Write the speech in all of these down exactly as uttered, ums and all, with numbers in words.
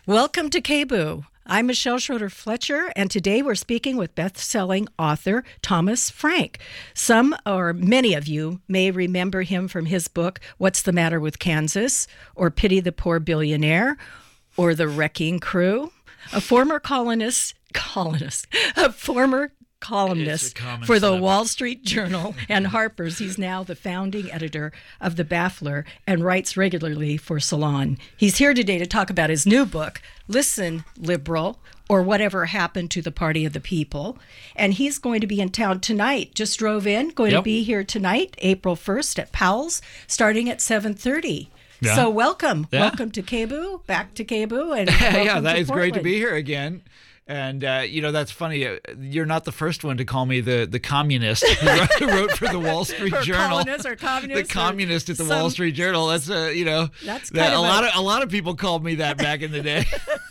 Welcome to K B U. I'm Michelle Schroeder Fletcher, and today we're speaking with best-selling author Thomas Frank. Some or many of you may remember him from his book, What's the Matter with Kansas, or Pity the Poor Billionaire, or The Wrecking Crew. A former colonist, colonist, a former columnist for the Wall Street Journal and Harper's. He's now the founding editor of The Baffler and writes regularly for Salon. He's here today to talk about his new book, Listen, Liberal, or Whatever Happened to the Party of the People. And he's going to be in town tonight. Just drove in, going yep. to be here tonight, April first at Powell's, starting at seven thirty. Yeah. So welcome. Yeah. Welcome to K B U, back to K B U. And yeah, that is great to be here again. And, uh, you know, that's funny. Uh, you're not the first one to call me the, the communist who wrote, who wrote for the Wall Street or Journal. Colonist or communist. The communist at the some, Wall Street Journal. That's, uh, you know, that's that, kind a, of lot a... of a lot of people called me that back in the day.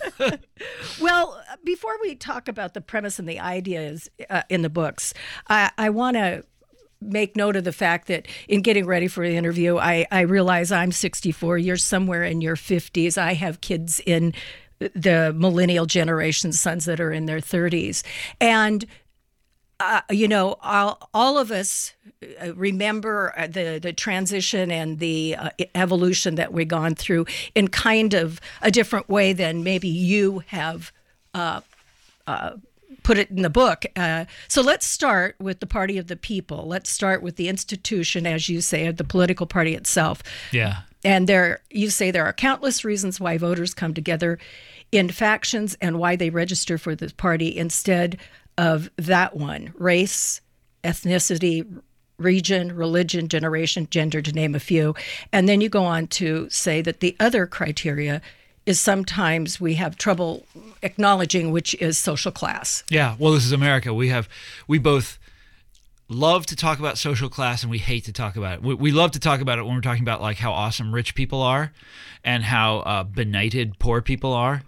Well, before we talk about the premise and the ideas uh, in the books, I, I want to make note of the fact that in getting ready for the interview, I, I realize I'm sixty-four. You're somewhere in your fifties. I have kids in the millennial generation, sons that are in their thirties. And, uh, you know, all, all of us remember the, the transition and the uh, evolution that we've gone through in kind of a different way than maybe you have uh, uh, put it in the book. Uh, so let's start with the Party of the People. Let's start with the institution, as you say, of the political party itself. Yeah. And there, you say there are countless reasons why voters come together in factions and why they register for this party instead of that one: race, ethnicity, region, religion, generation, gender, to name a few. And then you go on to say that the other criteria is sometimes we have trouble acknowledging, which is social class. Yeah, well, this is America. We have, we both love to talk about social class and we hate to talk about it. We, we love to talk about it when we're talking about like how awesome rich people are and how uh, benighted poor people are.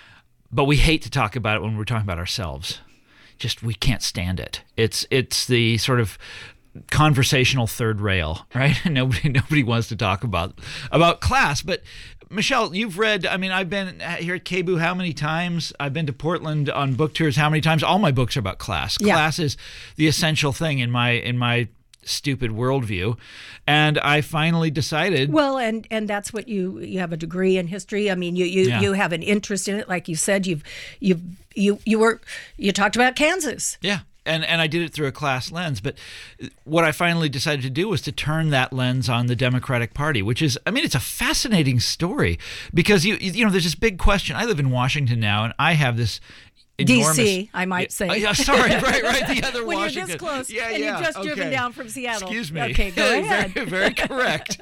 But we hate to talk about it when we're talking about ourselves. Just, we can't stand it. It's it's the sort of conversational third rail, right? nobody nobody wants to talk about about class. But Michelle, you've read, I mean, I've been here at K B U how many times? I've been to Portland on book tours how many times? All my books are about class. Yeah. Class is the essential thing in my in my stupid worldview. And I finally decided... Well, and, and that's what you... You have a degree in history. I mean, you you, yeah. you have an interest in it. Like you said, you've you've you you were you talked about Kansas. Yeah. And and I did it through a class lens. But what I finally decided to do was to turn that lens on the Democratic Party, which is, I mean, it's a fascinating story because, you you know, there's this big question. I live in Washington now, and I have this enormous... D C, I might say. Uh, yeah, sorry, right, right, the other when Washington. You're this close, yeah, and yeah, you've just okay. driven down from Seattle. Excuse me. Okay, go ahead. very, very correct.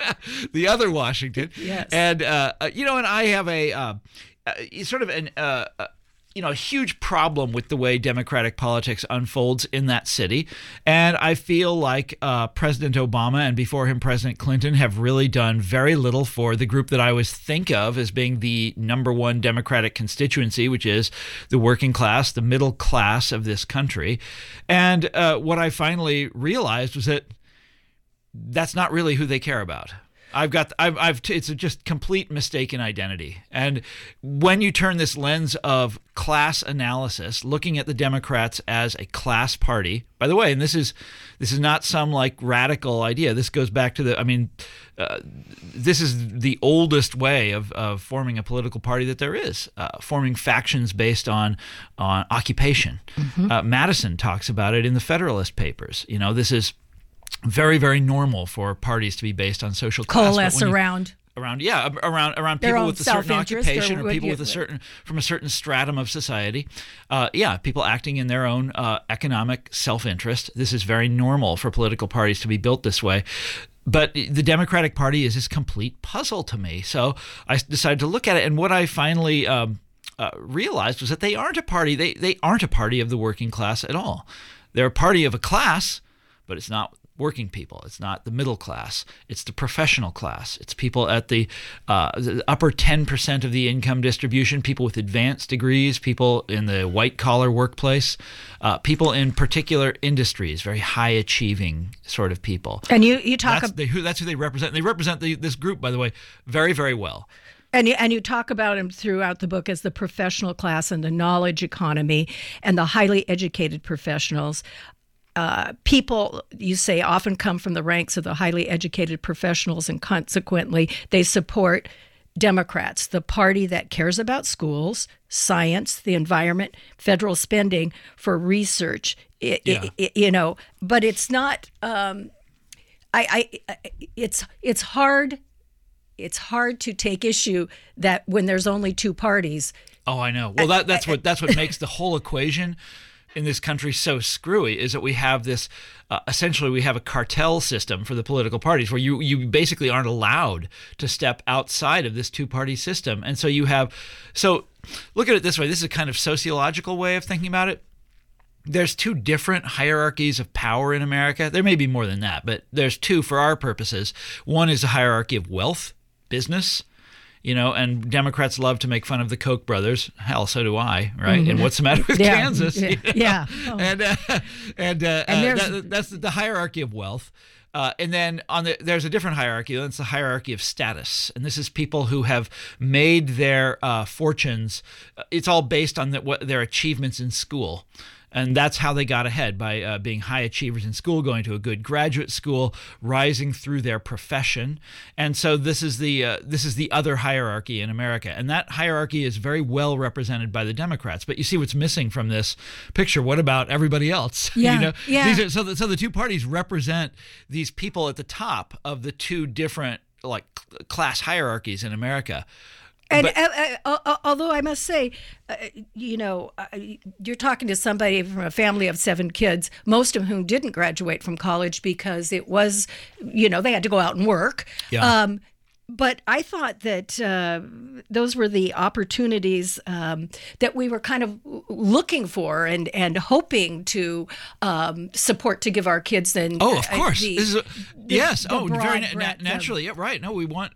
The other Washington. Yes. And, uh, you know, and I have a uh, uh, sort of an... Uh, uh, you know, a huge problem with the way Democratic politics unfolds in that city. And I feel like uh, President Obama and before him President Clinton have really done very little for the group that I always think of as being the number one Democratic constituency, which is the working class, the middle class of this country. And uh, what I finally realized was that that's not really who they care about. I've got, I've, I've, it's a just complete mistaken identity. And when you turn this lens of class analysis, looking at the Democrats as a class party, by the way, and this is, this is not some like radical idea. This goes back to the, I mean, uh, this is the oldest way of, of forming a political party that there is, uh, forming factions based on, on occupation. Mm-hmm. Uh, Madison talks about it in the Federalist Papers. You know, this is very, very normal for parties to be based on social class. Coalesce around. Around, yeah, around around people with a certain occupation or people you, with a certain from a certain stratum of society. Uh, yeah, people acting in their own uh, economic self-interest. This is very normal for political parties to be built this way. But the Democratic Party is this complete puzzle to me. So I decided to look at it, and what I finally um, uh, realized was that they aren't a party. They they aren't a party of the working class at all. They're a party of a class, but it's not working people. It's not the middle class. It's the professional class. It's people at the, uh, the upper ten percent of the income distribution, people with advanced degrees, people in the white-collar workplace, uh, people in particular industries, very high-achieving sort of people. And you, you talk that's, ab- they, who, that's who they represent. They represent the, this group, by the way, very, very well. And you, and you talk about him throughout the book as the professional class and the knowledge economy and the highly educated professionals. Uh, people, you say, often come from the ranks of the highly educated professionals, and consequently, they support Democrats, the party that cares about schools, science, the environment, federal spending for research. It, yeah. it, it, you know, but it's not. Um, I, I, it's it's hard. It's hard to take issue that when there's only two parties. Oh, I know. Well, that that's what that's what makes the whole equation in this country so screwy, is that we have this, uh, essentially we have a cartel system for the political parties where you, you basically aren't allowed to step outside of this two-party system. And so you have, so look at it this way. This is a kind of sociological way of thinking about it. There's two different hierarchies of power in America. There may be more than that, but there's two for our purposes. One is a hierarchy of wealth, business, you know, and Democrats love to make fun of the Koch brothers. Hell, so do I, right? Mm-hmm. And what's the matter with yeah. Kansas? Yeah. You know? yeah. Oh. And uh, and, uh, and uh, that, that's the hierarchy of wealth. Uh, and then on the there's a different hierarchy. That's the hierarchy of status, and this is people who have made their uh, fortunes. It's all based on the, what their achievements in school. And that's how they got ahead, by uh, being high achievers in school, going to a good graduate school, rising through their profession. And so this is the uh, this is the other hierarchy in America. And that hierarchy is very well represented by the Democrats. But you see what's missing from this picture. What about everybody else? Yeah, you know? yeah. These are, so, the, so the two parties represent these people at the top of the two different like class hierarchies in America. And but, uh, uh, uh, although I must say, uh, you know, uh, you're talking to somebody from a family of seven kids, most of whom didn't graduate from college because it was, you know, they had to go out and work. Yeah. Um, but I thought that uh, those were the opportunities um, that we were kind of looking for and, and hoping to um, support to give our kids. And oh, of course. Uh, the, this is a, the, yes. the oh, very na- breadth naturally. Of, yeah, right. No, we want.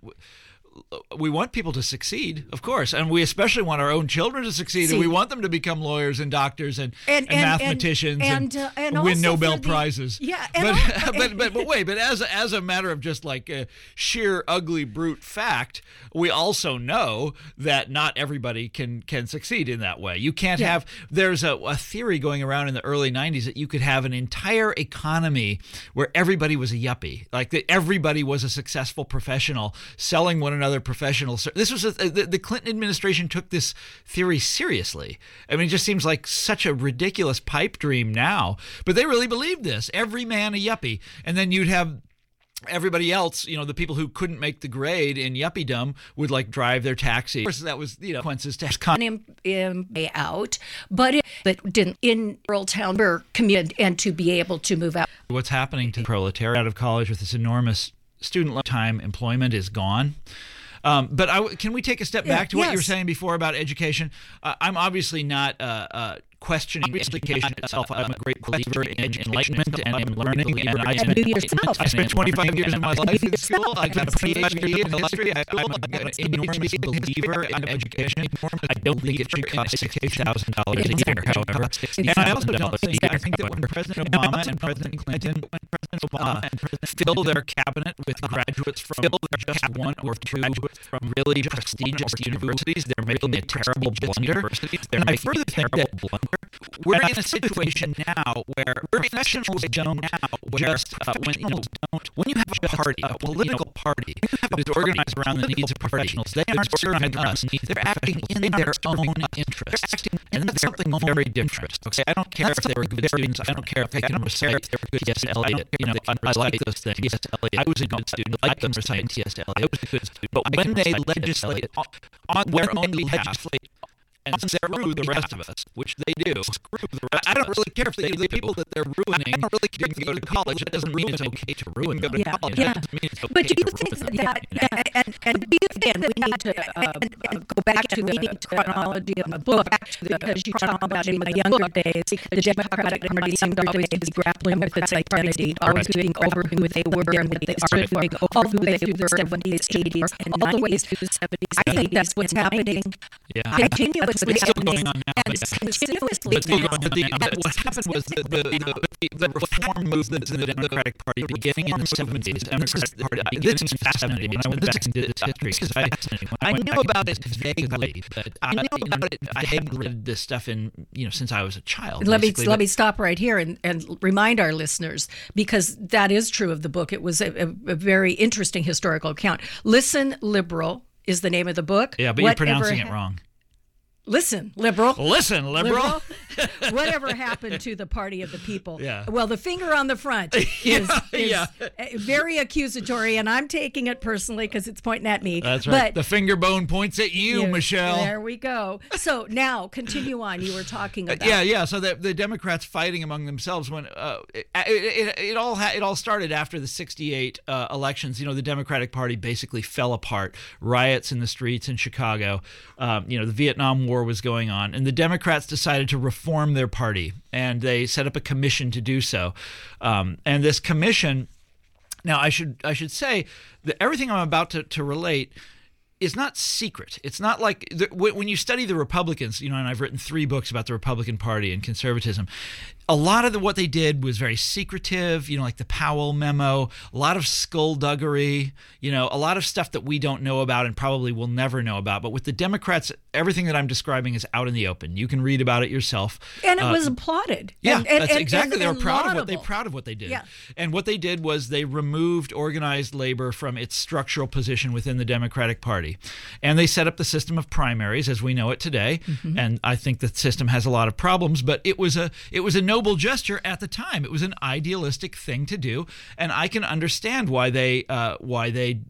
We want people to succeed, of course, and we especially want our own children to succeed, See. and we want them to become lawyers and doctors and, and, and, and mathematicians and, and, uh, and win also Nobel the, prizes. Yeah, and but, all, but but but wait, but as a, as a matter of just like a sheer ugly brute fact, we also know that not everybody can can succeed in that way. You can't yeah. have. There's a, a theory going around in the early nineties that you could have an entire economy where everybody was a yuppie, like that everybody was a successful professional selling one another professional. This was a, the, the Clinton administration took this theory seriously. I mean, it just seems like such a ridiculous pipe dream now, but they really believed this. Every man a yuppie, and then you'd have everybody else, you know, the people who couldn't make the grade in yuppiedom would like drive their taxi. Of course, that was, you know, consequences to con- him, him out, but it but didn't in rural town or community, and to be able to move out. What's happening to the proletariat out of college with this enormous student time employment is gone. Um, but I, can we take a step back to what yes. you were saying before about education? Uh, I'm obviously not uh, uh, questioning education itself. I'm a great believer in enlightenment and in learning. And I spent, I spent twenty-five years of my life in school. I got a P H D in history. I, I'm an enormous believer in education. I don't think it should cost sixty thousand dollars a year, however. And I also don't think, I think that when President Obama and President Clinton when President Obama and President fill their cabinet with graduates from just one or two from really prestigious universities, they're making a terrible blunder. And I further think that we're in a situation now where professionals don't now just uh, when you know when you have a party, a political party that is organized around the needs of professionals, they aren't serving us. They're acting in their own interests, and that's something very different. Okay, I don't care if they were good students. I don't care if they can recite if they were good T S Eliot. You know, I like those things. T S Eliot. I was a good student. I like them reciting T S Eliot. I was a good student. But when they legislate on their own behalf and screw the rest of us, which they do. Screw the rest I don't really care if they, the people that they're ruining I don't really care didn't go to college. That doesn't mean it's okay to ruin go to yeah, college. Yeah. That doesn't mean it's okay but do you to think ruin that, them. that and, and do you think that we need to uh, uh, go back to the chronology of the book because you talk about in my younger days, the Democratic Party seemed always to be grappling with its identity, always being over who they were and what they stood for, over who they were in the seventies, eighties, and all the way through the seventies. I think that's what's happening Yeah. continuously It's still happening, going on now. and Yeah. continuously But the, now. the, the, what happened was the, the, the, the reform movement in the Democratic Party beginning in the seventies. The Democratic Party, this is fascinating. When I went back into its history, because I, I knew about it vaguely, but I knew about it. I had read this stuff in, you know, since I was a child. Let me basically, let but- me stop right here and, and remind our listeners, because that is true of the book. It was a, a, a very interesting historical account. Listen, Liberal is the name of the book. Yeah, but Whatever you're pronouncing it ha- wrong. Listen, Liberal. Listen, liberal. Liberal. Whatever happened to the Party of the People? Yeah. Well, the finger on the front is, Yeah, is yeah. very accusatory, and I'm taking it personally because it's pointing at me. That's right. But The finger bone points at you, Yeah, Michelle. There we go. So now continue on. You were talking about. Yeah, yeah. So the, the Democrats fighting among themselves when uh, it, it, it all ha- it all started after the sixty-eight uh, elections. You know, the Democratic Party basically fell apart. Riots in the streets in Chicago. Um, you know, the Vietnam War was going on, and the Democrats decided to reform their party, and they set up a commission to do so. Um, and this commission, now I should I should say that everything I'm about to, to relate is not secret. It's not like the, when you study the Republicans, you know, and I've written three books about the Republican Party and conservatism. A lot of the, what they did was very secretive, you know, like the Powell memo, a lot of skullduggery, you know, a lot of stuff that we don't know about and probably will never know about. But with the Democrats, everything that I'm describing is out in the open. You can read about it yourself. And it Uh, was applauded. Yeah, and, and, that's and- exactly. and- they were and proud of what they laudable. proud of what they did. Yeah. And what they did was they removed organized labor from its structural position within the Democratic Party, and they set up the system of primaries as we know it today. Mm-hmm. And I think the system has a lot of problems, but it was a it was a noble gesture at the time. It was an idealistic thing to do, and I can understand why they uh, why they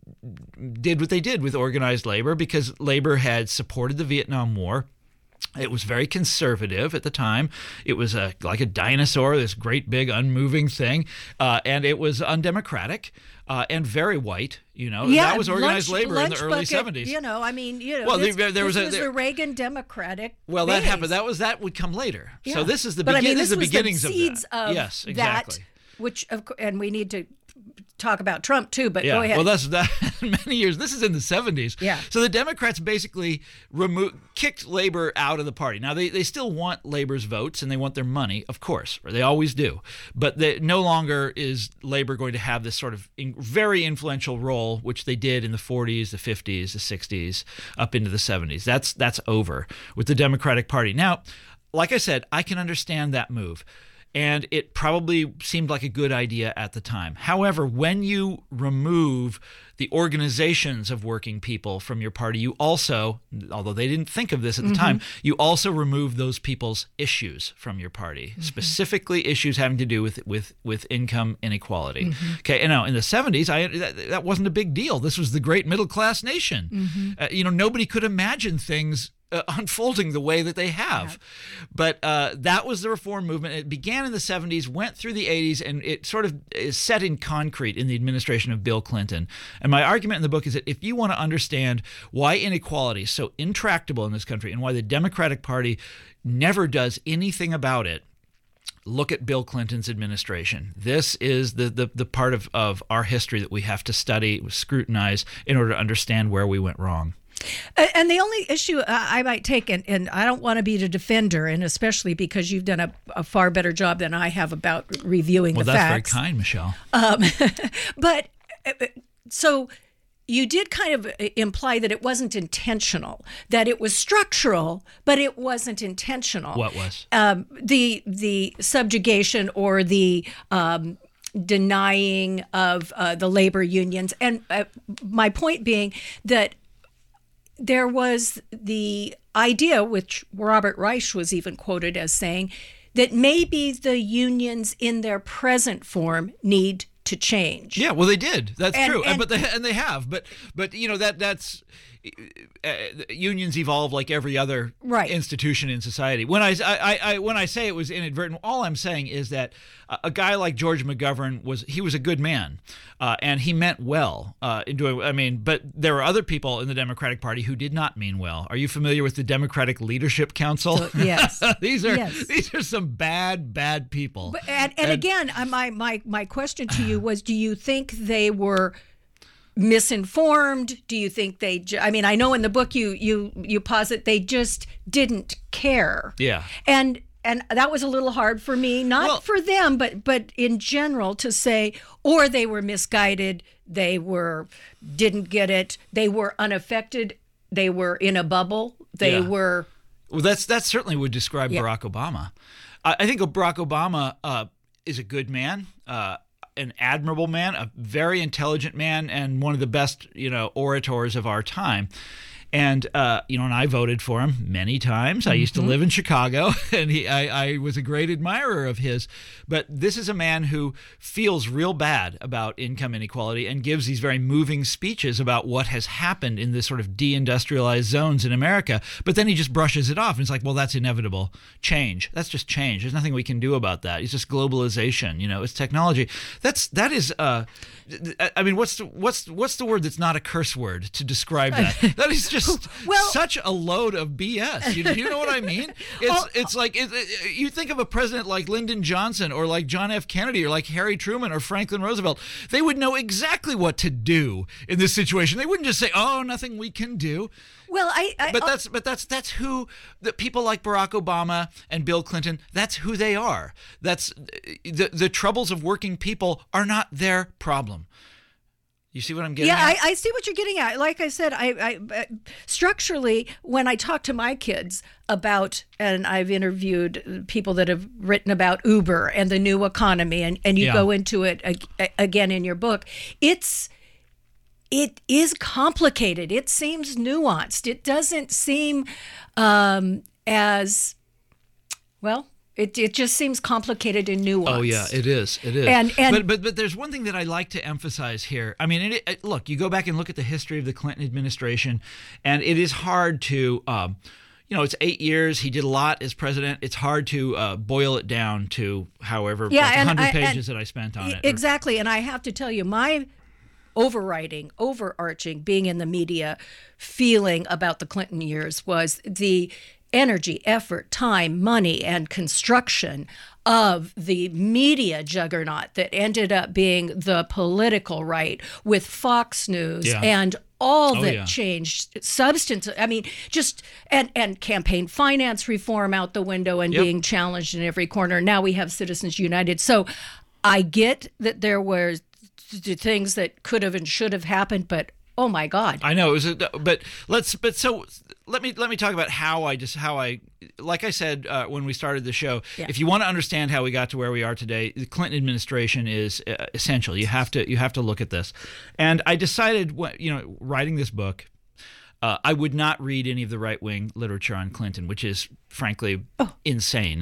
did what they did with organized labor, because labor had supported the Vietnam War. It was very conservative at the time. It was a, like a dinosaur, this great big unmoving thing, uh, and it was undemocratic uh, and very white. You know, Yeah, that was organized lunch- labor in the lunch early bucket, seventies. You know, I mean, you know, Well, this, there- there this was a- was there- the Reagan Democratic. Well, that base. happened. That was that would come later. Yeah. So this is the But I begin- mean, this this is the was beginnings the of seeds that. of yes, that, exactly. which of course, and we need to talk about Trump too. But Yeah, go ahead. well, that's that many years. This is in the seventies. Yeah. So the Democrats basically removed, kicked labor out of the party. Now they, they still want labor's votes and they want their money, of course, or they always do. But they, no longer is labor going to have this sort of in, very influential role, which they did in the forties, the fifties, the sixties, up into the seventies. That's that's over with the Democratic Party. Now, like I said, I can understand that move. And it probably seemed like a good idea at the time. However, when you remove the organizations of working people from your party, you also, although they didn't think of this at the Mm-hmm. time, you also remove those people's issues from your party, Mm-hmm. specifically issues having to do with with, with income inequality. Mm-hmm. Okay, and now in the seventies, I, that, that wasn't a big deal. This was the great middle class nation. Mm-hmm. Uh, you know, nobody could imagine things Uh, unfolding the way that they have. But uh, that was the reform movement. It began in the seventies, went through the eighties, and it sort of is set in concrete in the administration of Bill Clinton. And my argument in the book is that if you want to understand why inequality is so intractable in this country and why the Democratic Party never does anything about it, look at Bill Clinton's administration. This is the, the, the part of, of our history that we have to study, scrutinize, in order to understand where we went wrong. And the only issue I might take, and, and I don't want to be the defender, and especially because you've done a, a far better job than I have about reviewing Well, the that's facts. very kind, Michelle. Um, but uh, so you did kind of imply that it wasn't intentional, that it was structural, but it wasn't intentional. What was? Um, the the subjugation or the um, denying of uh, the labor unions, and uh, my point being that there was the idea, which Robert Reich was even quoted as saying, that maybe the unions in their present form need to change. Yeah, well, they did. That's And- true. and- but they and they have. But but you know that that's uh, unions evolve like every other Right. institution in society. When I, I, I when I say it was inadvertent, all I'm saying is that a, a guy like George McGovern was he was a good man, uh, and he meant well uh, in doing. I mean, but there were other people in the Democratic Party who did not mean well. Are you familiar with the Democratic Leadership Council? So, yes. these are Yes. these are some bad bad people. But, and, and again, uh, my, my, my question to you was, do you think they were misinformed? Do you think they? Ju- I mean, I know in the book you you you posit they just didn't care. Yeah. And and that was a little hard for me, not Well- for them, but but in general to say, or they were misguided, they were didn't get it, they were unaffected, they were in a bubble, they Yeah. were. Well, that's that certainly would describe Yeah. Barack Obama. I I think Barack Obama uh, is a good man, uh, an admirable man, a very intelligent man, and one of the best, you know, orators of our time. And uh, you know, and I voted for him many times. I used to live in Chicago, and he, I, I was a great admirer of his. But this is a man who feels real bad about income inequality and gives these very moving speeches about what has happened in this sort of deindustrialized zones in America. But then he just brushes it off, and it's like, well, that's inevitable change. That's just change. There's nothing we can do about that. It's just globalization. You know, it's technology. That's that is. Uh, I mean, what's the, what's what's the word that's not a curse word to describe that? That is just Well- such a load of B S. You, you know what I mean? It's Oh, it's like it, it- you think of a president like Lyndon Johnson or like John F. Kennedy or like Harry Truman or Franklin Roosevelt. They would know exactly what to do in this situation. They wouldn't just say, "Oh, nothing we can do." Well, I, I But that's but that's that's who the people like Barack Obama and Bill Clinton. That's who they are. That's the the troubles of working people are not their problem. You see what I'm getting yeah, at? I, I see what you're getting at. Like I said, I, I uh, structurally, when I talk to my kids about, and I've interviewed people that have written about Uber and the new economy, and, and you Yeah. go into it ag- again in your book, it's it is complicated. It seems nuanced. It doesn't seem um, as well. It it just seems complicated and nuanced. Oh yeah, it is. It is. And- and- but but but there's one thing that I like to emphasize here. I mean, it, it, look, you go back and look at the history of the Clinton administration, and it is hard to. Um, you know, it's eight years. He did a lot as president. It's hard to uh, boil it down to however Yeah, like and one hundred I- and- pages that I spent on it. or- Exactly. And I have to tell you, my overriding, overarching, being in the media feeling about the Clinton years was the energy, effort, time, money, and construction of the media juggernaut that ended up being the political right with Fox News Yeah. and all Oh, that yeah. changed substance. I mean, just and and campaign finance reform out the window and Yep. being challenged in every corner. Now we have Citizens United. So I get that there were th- things that could have and should have happened, but oh my God. I know it was, a, but let's. But so let me let me talk about how I just how I, like I said uh, when we started the show. Yeah. If you want to understand how we got to where we are today, the Clinton administration is uh, essential. You have to you have to look at this, and I decided, what you know, writing this book. Uh, I would not read any of the right-wing literature on Clinton, which is frankly Oh. insane.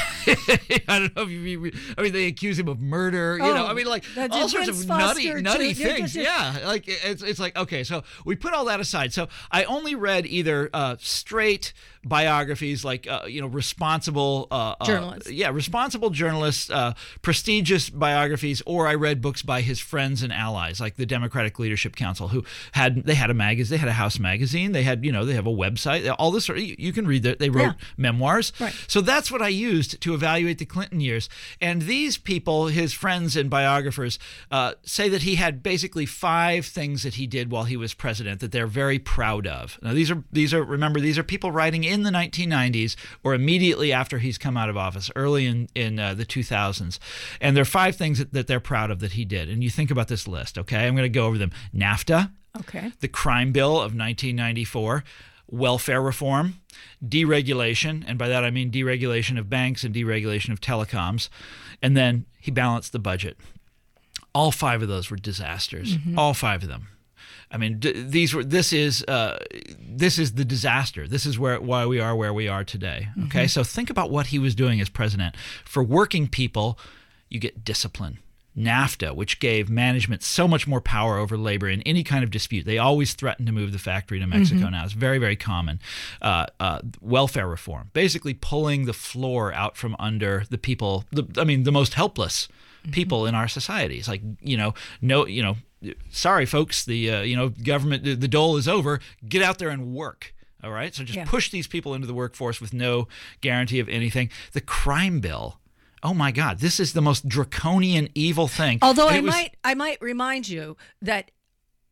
I don't know if you. I mean, they accuse him of murder. You Oh, know, I mean, like that's all sorts of Vince nutty, Foster, nutty too. things. Just- Yeah, like it's it's like okay, so we put all that aside. So I only read either uh, straight biographies, like uh, you know, responsible uh, Journalists. Uh, yeah, responsible journalists, uh, prestigious biographies, or I read books by his friends and allies, like the Democratic Leadership Council, who had they had a magazine, they had a House magazine, they had you know they have a website, all this sort of, you, you can read that they wrote Yeah. memoirs. Right. So that's what I used to evaluate the Clinton years. And these people, his friends and biographers, uh, say that he had basically five things that he did while he was president that they're very proud of. Now, these are these are remember these are people writing in the nineteen nineties or immediately after he's come out of office, early in in uh, the two thousands, and there are five things that, that they're proud of that he did. And you think about this list, okay? I'm going to go over them. NAFTA, Okay. the Crime Bill of nineteen ninety-four, welfare reform, deregulation, and by that I mean deregulation of banks and deregulation of telecoms, and then he balanced the budget. All five of those were disasters. Mm-hmm. All five of them. I mean, d- these were. This is uh, this is the disaster. This is where why we are where we are today. Okay, Mm-hmm. so think about what he was doing as president. For working people, you get discipline. NAFTA, which gave management so much more power over labor in any kind of dispute. They always threatened to move the factory to Mexico Mm-hmm. now. It's very, very common. Uh, uh, welfare reform, basically pulling the floor out from under the people, the, I mean, the most helpless people in our society. It's like, you know, no, you know, sorry, folks, the, uh, you know, government, the, the dole is over. Get out there and work. All right? So just Yeah. push these people into the workforce with no guarantee of anything. The crime bill. Oh my God! This is the most draconian, evil thing. Although And I it was- might I might remind you that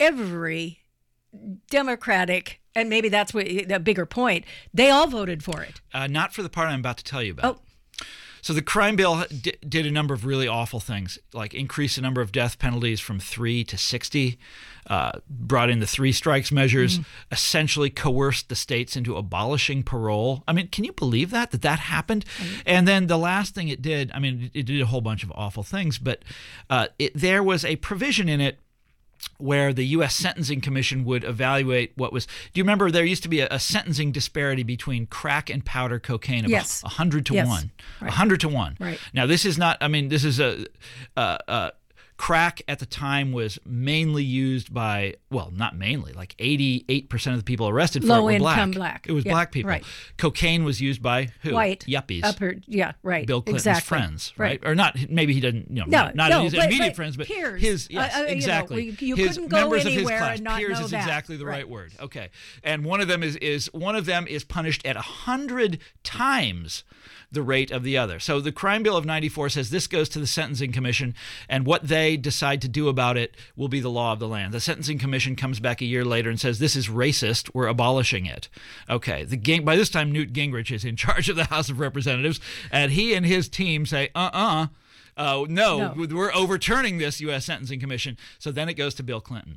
every Democratic, and maybe that's what a bigger point, they all voted for it. Uh, not for the part I'm about to tell you about. Oh. So the crime bill d- did a number of really awful things, like increase the number of death penalties from three to sixty, uh, brought in the three strikes measures, mm-hmm. essentially coerced the states into abolishing parole. I mean, can you believe that, that that happened? Mm-hmm. And then the last thing it did, I mean, it did a whole bunch of awful things, but uh, it, there was a provision in it where the U S Sentencing Commission would evaluate what was. Do you remember there used to be a, a sentencing disparity between crack and powder cocaine of yes. a hundred to yes. one, a right. hundred to one. Right. Now this is not. I mean, this is a. a, a Crack at the time was mainly used by, well, not mainly, like eighty-eight percent of the people arrested for Low it were income black. black. It was yeah, black people. Right. Cocaine was used by who? White. Yuppies. Upper, yeah, right. Bill Clinton's exactly. friends, right? right? Or not, maybe he doesn't, you know, no, not, not no, his but, immediate but friends, but peers. his, yes, uh, uh, exactly. You, know, you his couldn't go members anywhere of his class. and not Peers know is that. exactly the right. right word. Okay. And one of them is, is one of them is punished at a hundred times the rate of the other. So the crime bill of ninety-four says this goes to the Sentencing Commission, and what they decide to do about it will be the law of the land. The Sentencing Commission comes back a year later and says this is racist, we're abolishing it. Okay, the gang, by this time Newt Gingrich is in charge of the House of Representatives, and he and his team say, uh-uh, uh, no, no, we're overturning this U S Sentencing Commission. So then it goes to Bill Clinton.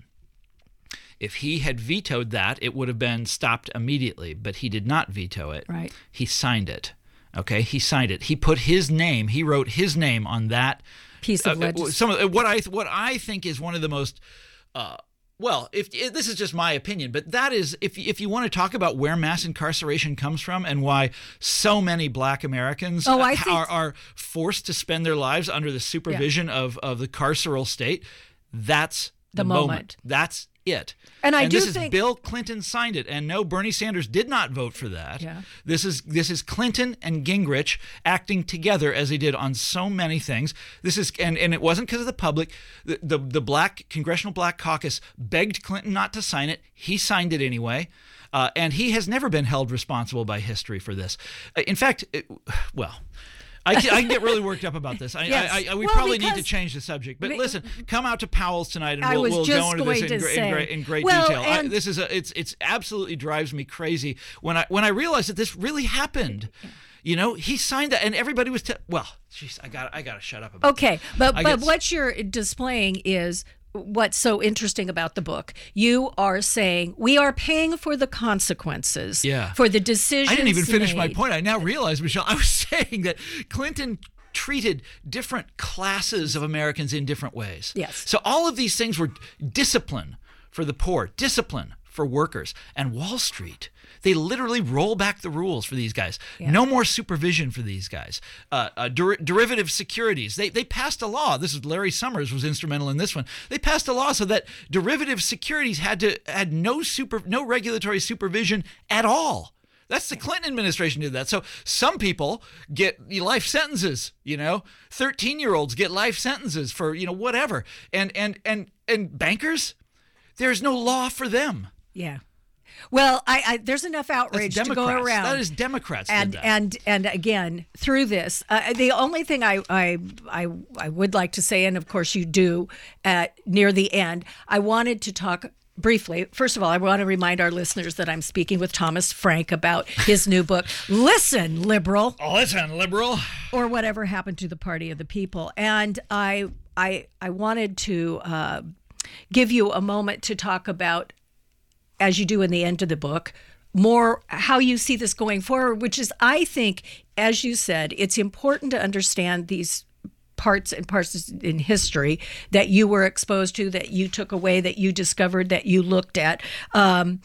If he had vetoed that, it would have been stopped immediately, but he did not veto it. Right. He signed it. Okay, he signed it. He put his name. He wrote his name on that piece of uh, legislation. Some of what I what I think is one of the most. Uh, well, if, if this is just my opinion, but that is if if you want to talk about where mass incarceration comes from and why so many Black Americans oh, I uh, think... are are forced to spend their lives under the supervision yeah. of of the carceral state, that's the, the moment. moment. That's it. And I and do this think is Bill Clinton signed it, and no, Bernie Sanders did not vote for that. Yeah. This is this is Clinton and Gingrich acting together as they did on so many things. This is and, and it wasn't because of the public. The, the the black Congressional Black Caucus begged Clinton not to sign it. He signed it anyway. Uh, and he has never been held responsible by history for this. Uh, in fact, it, well, I, I can get really worked up about this. I, yes. I, I, we well, probably need to change the subject. But listen, come out to Powell's tonight, and we'll, we'll go into this in, in great, in great well, detail. I, this is a, it's it's absolutely drives me crazy when I when I realize that this really happened. You know, he signed that, and everybody was. Te- well, jeez, I got I got to shut up about. Okay, that. but but what you're displaying is what's so interesting about the book. You are saying we are paying for the consequences yeah. for the decisions. I didn't even finish made. my point. I now realize, Michelle, I was saying that Clinton treated different classes of Americans in different ways. Yes. So all of these things were discipline for the poor, discipline for workers, and Wall Street. They literally roll back the rules for these guys. Yeah. No more supervision for these guys. Uh, uh, der- derivative securities. They they passed a law. This is Larry Summers was instrumental in this one. They passed a law so that derivative securities had to had no super no regulatory supervision at all. That's the Clinton administration did that. So some people get life sentences. You know, thirteen-year-olds get life sentences for you know whatever. And and and and bankers, there's no law for them. Yeah. Well, I, I there's enough outrage to go around. That is Democrats and did that. and and again through this, uh, the only thing I, I I I would like to say, and of course you do, uh, near the end, I wanted to talk briefly. First of all, I want to remind our listeners that I'm speaking with Thomas Frank about his new book, Listen, Liberal. Oh, listen, liberal. Or Whatever Happened to the Party of the People. And I I I wanted to uh, give you a moment to talk about, as you do in the end of the book, more how you see this going forward, which is, I think, as you said, it's important to understand these parts and parts in history that you were exposed to, that you took away, that you discovered, that you looked at. Um,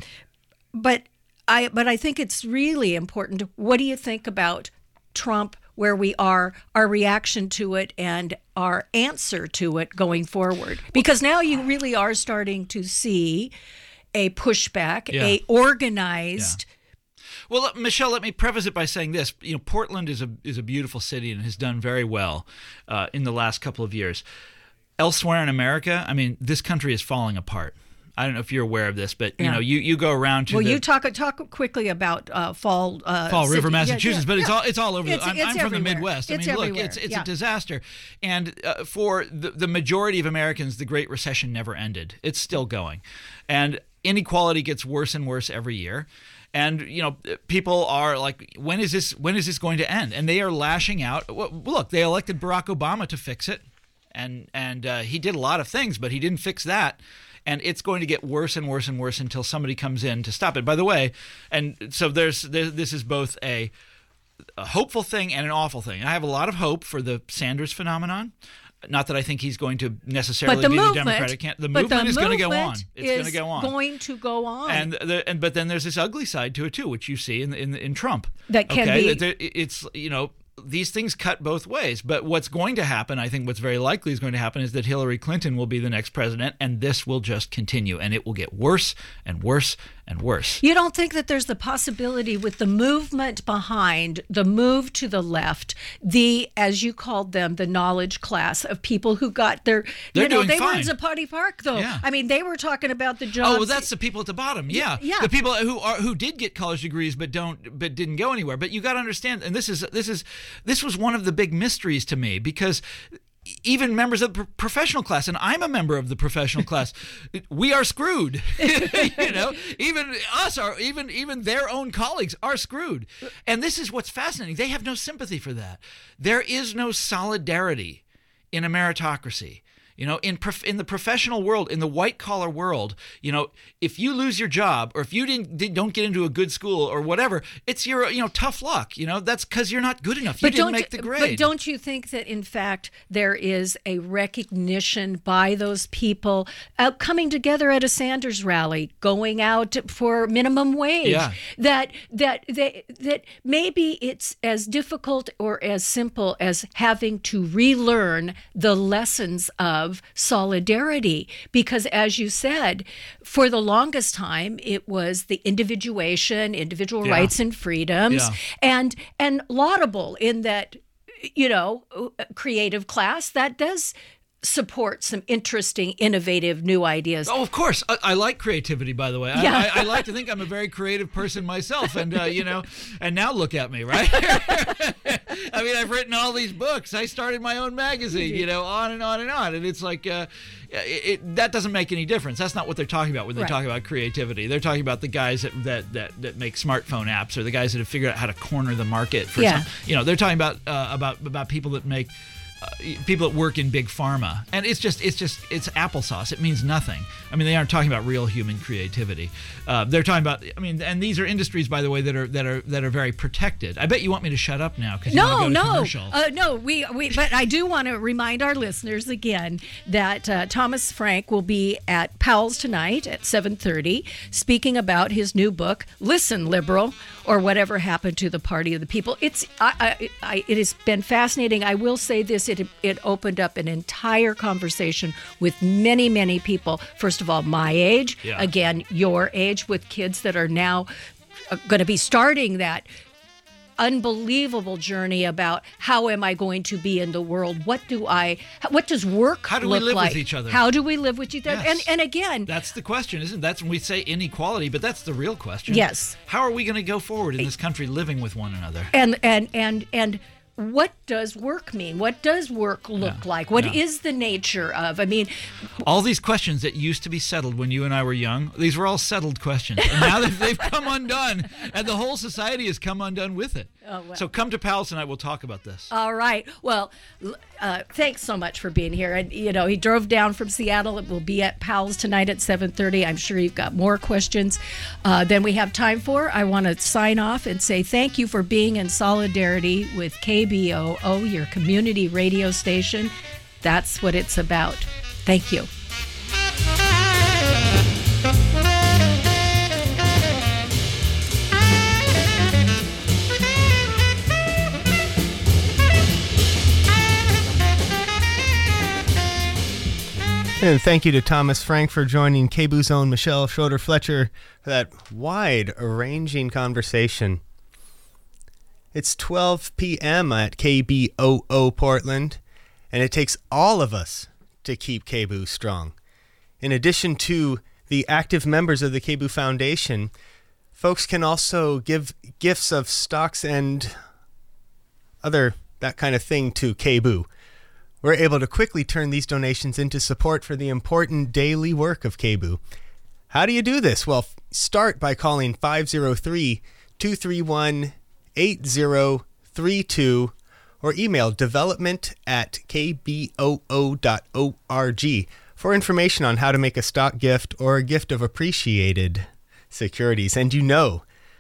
but I, but I think it's really important. What do you think about Trump, where we are, our reaction to it, and our answer to it going forward? Because now you really are starting to see a pushback, yeah. a organized. Yeah. Well, Michelle, let me preface it by saying this. You know, Portland is a is a beautiful city and has done very well uh, in the last couple of years. Elsewhere in America, I mean, this country is falling apart. I don't know if you're aware of this, but you Yeah. know, you, you go around to Well, the you talk talk quickly about uh, Fall uh, Fall River, City. Yeah, Massachusetts, yeah, but it's yeah. all it's all over. It's- the, I'm, it's I'm from the everywhere. Midwest. I It's mean, look, everywhere. it's it's Yeah. a disaster, and uh, for the, the majority of Americans, the Great Recession never ended. It's still going, and inequality gets worse and worse every year. And you know, people are like, when is this? When is this going to end? And they are lashing out. Well, look, they elected Barack Obama to fix it, and and uh, he did a lot of things, but he didn't fix that. And it's going to get worse and worse and worse until somebody comes in to stop it. By the way, and so there's, there's this is both a, a hopeful thing and an awful thing. I have a lot of hope for the Sanders phenomenon. Not that I think he's going to necessarily But the be movement, the Democratic candidate. The but movement the is going to go on. movement It's going to is go on. going to go on. And the, and but then there's this ugly side to it too, which you see in in, in Trump. That can okay? be- That there- It's you know. These things cut both ways. But what's going to happen, I think what's very likely is going to happen, is that Hillary Clinton will be the next president, and this will just continue, and it will get worse and worse and worse. You don't think that there's the possibility with the movement behind the move to the left, the, as you called them, the knowledge class of people who got their, They're you know, doing they were fine. in Zapata Park, though. Yeah. I mean, they were talking about the jobs. Oh, well, that's the people at the bottom. Yeah, yeah. the people who are who did get college degrees but don't but didn't go anywhere. But you got to understand, and this is this is this was one of the big mysteries to me, because even members of the professional class, and I'm a member of the professional class, we are screwed. You know, even us are, even even their own colleagues are screwed. And this is what's fascinating. They have no sympathy for that. There is no solidarity in a meritocracy. You know, in prof- in the professional world, in the white collar world, you know, if you lose your job, or if you didn't did, don't get into a good school or whatever, it's your, you know, tough luck. You know, that's because you're not good enough. You But didn't don't, make the grade. but don't you think that, in fact, there is a recognition by those people uh, coming together at a Sanders rally, going out for minimum wage, Yeah. that that they, that maybe it's as difficult or as simple as having to relearn the lessons of solidarity, because, as you said, for the longest time it was the individuation, individual Yeah. rights and freedoms, Yeah. and and laudable in that, you know, creative class that does support some interesting, innovative, new ideas. Oh, of course. I, I like creativity, by the way. I, Yeah. I, I like to think I'm a very creative person myself. And, uh, you know, and now look at me, right? I mean, I've written all these books. I started my own magazine, you know, on and on and on. And it's like, uh, it, it, that doesn't make any difference. That's not what they're talking about when they Right. talk about creativity. They're talking about the guys that, that, that, that make smartphone apps, or the guys that have figured out how to corner the market for Yeah. some, you know, they're talking about, uh, about, about people that make, Uh, people that work in big pharma, and it's just it's just it's applesauce. It means nothing. I mean, they aren't talking about real human creativity. Uh, they're talking about, I mean, and these are industries, by the way, that are that are that are very protected. I bet you want me to shut up now because you No, want to go to no, commercial. uh, no. We, we, but I do want to remind our listeners again that uh, Thomas Frank will be at Powell's tonight at seven thirty, speaking about his new book, "Listen, Liberal," or Whatever Happened to the Party of the People. It's, I, I, I, it has been fascinating. I will say this: it, it opened up an entire conversation with many, many people. First of all, my age. Yeah. Again, your age, with kids that are now going to be starting that unbelievable journey about how am I going to be in the world? What do I, what does work How do we look live with like? each other? How do we live with each other? Yes. And and again, That's the question, isn't it? That's when we say inequality, but that's the real question. Yes. How are we going to go forward in this country living with one another? and and and and what does work mean? What does work look Yeah. like? What Yeah. is the nature of? I mean, All these questions that used to be settled when you and I were young, these were all settled questions. And now that they've come undone, and the whole society has come undone with it. Oh, well. So come to Powell's tonight, we'll talk about this. all right. Well, l- uh, thanks so much for being here. And you know, he drove down from Seattle. It will be at Powell's tonight at seven thirty. I'm sure you've got more questions uh, than we have time for. I want to sign off and say thank you for being in solidarity with K B O O, your community radio station. That's what it's about. Thank you. And thank you to Thomas Frank for joining K B O's own Michelle Schroeder-Fletcher for that wide-ranging conversation. It's twelve p.m. at K B O O Portland, and it takes all of us to keep K B O strong. In addition to the active members of the K B O Foundation, folks can also give gifts of stocks and other that kind of thing to K B O. We're able to quickly turn these donations into support for the important daily work of K B O. How do you do this? Well, start by calling five oh three, two three one, eight oh three two or email development at k b o o dot org for information on how to make a stock gift or a gift of appreciated securities. And you know